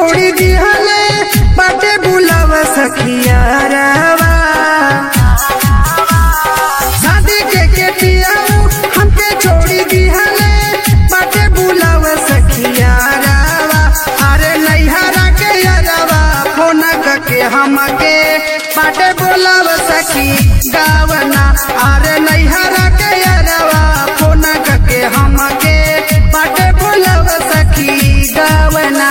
छोड़ी दिहले बाटे बुलाव सखिया रवा शादी के केटियाऊ हमके छोड़ी दिहले बाटे बुलाव सखिया रवा अरे नैहरा के यारवा फोन करके हमके बाटे बुलाव सखी गावना अरे नैहरा के यारवा फोन करके हमके बाटे बुलाव सखी गावना।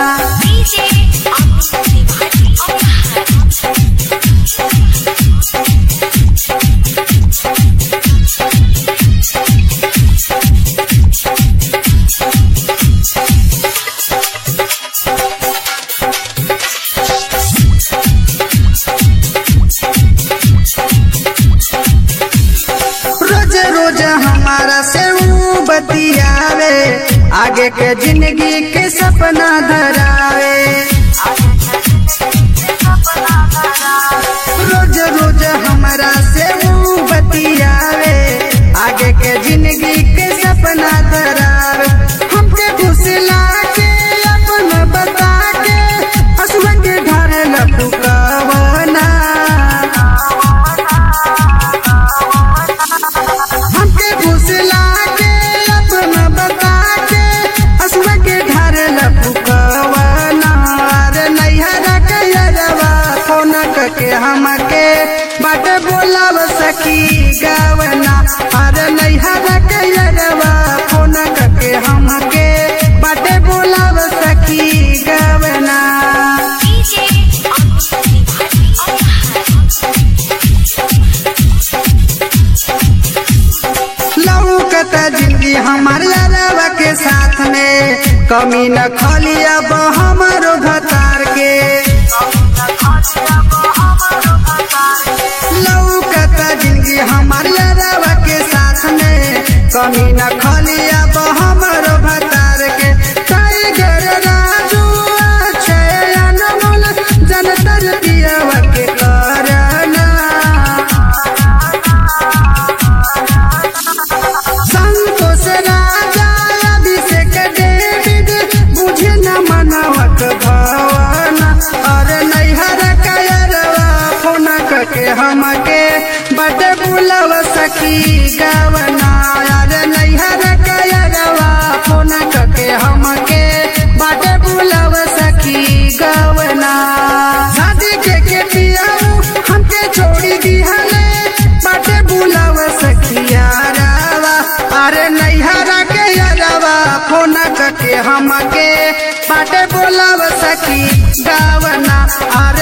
रोज रोज हमारा से बतियावे आगे के जिंदगी के सपना धरावे रोज रोज हमारा से बतियावे आगे के जिंदगी के सपना धरावे हमके फुसला के अपन बता के हसुआ के घर लपुकावना हमके फुसला के अपन बता के हसुआ के घर लपुकावना अरे नैहरा के यारवा फोन करके हमके बाट बोलाव सखी गावना अरे नैहरा के यारवा फोन करके हमके बाटे बोलाव सखी गावना। लौकता जिंदगी हमार यारवा के साथ में कमी न खलिया हमारो भतार के लौकता जिंदगी हमार यारवा के साथ में कमी न खलिया हमारो भतार के टाइगर राजू अक्षय अनमोल जनतर पियवा के करना संतोष राजा अभिषेक डेविड बुझे न मनवक भावना अरे नैहरा का यारवा फोन करके हमके बड़े बुलाव सखी गावना अरे नैहरा का यारवा फोन करके हमके बड़े बुलाव सखी गावना शादी के केटियाऊ हमके छोड़ी दिहले बड़े बुलाव सखिया रवा अरे नैहरा के यारवा फोन करके हमके बाटे बोलाव सखी गावना।